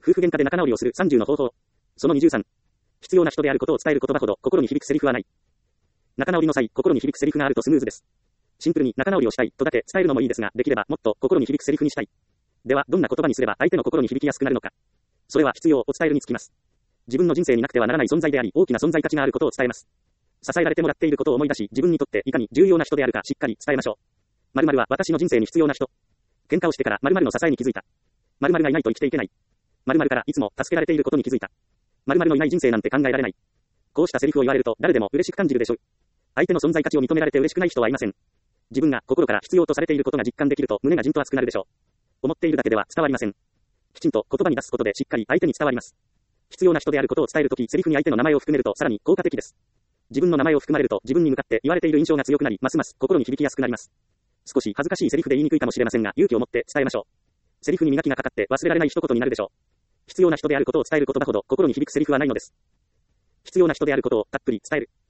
夫婦喧嘩で仲直りをする30の方法。その23。必要な人であることを伝える言葉ほど心に響くセリフはない。仲直りの際、心に響くセリフがあるとスムーズです。シンプルに仲直りをしたいとだけ伝えるのもいいですが、できればもっと心に響くセリフにしたい。では、どんな言葉にすれば相手の心に響きやすくなるのか。それは必要を伝えるにつきます。自分の人生になくてはならない存在であり、大きな存在価値があることを伝えます。支えられてもらっていることを思い出し、自分にとっていかに重要な人であるかしっかり伝えましょう。〇〇は私の人生に必要な人。喧嘩をしてから〇〇の支えに気づいた。〇〇がいないと生きていけない。〇〇からいつも助けられていることに気づいた。〇〇のいない人生なんて考えられない。こうしたセリフを言われると誰でも嬉しく感じるでしょう。相手の存在価値を認められて嬉しくない人はいません。自分が心から必要とされていることが実感できると胸がじんと熱くなるでしょう。思っているだけでは伝わりません。きちんと言葉に出すことでしっかり相手に伝わります。必要な人であることを伝えるとき、セリフに相手の名前を含めるとさらに効果的です。自分の名前を含まれると自分に向かって言われている印象が強くなり、ますます心に響きやすくなります。少し恥ずかしいセリフで言いにくいかもしれませんが、勇気を持って伝えましょう。セリフに磨きがかかって忘れられない一言になるでしょう。必要な人であることを伝える言葉ほど心に響くセリフはないのです。必要な人であることをたっぷり伝える。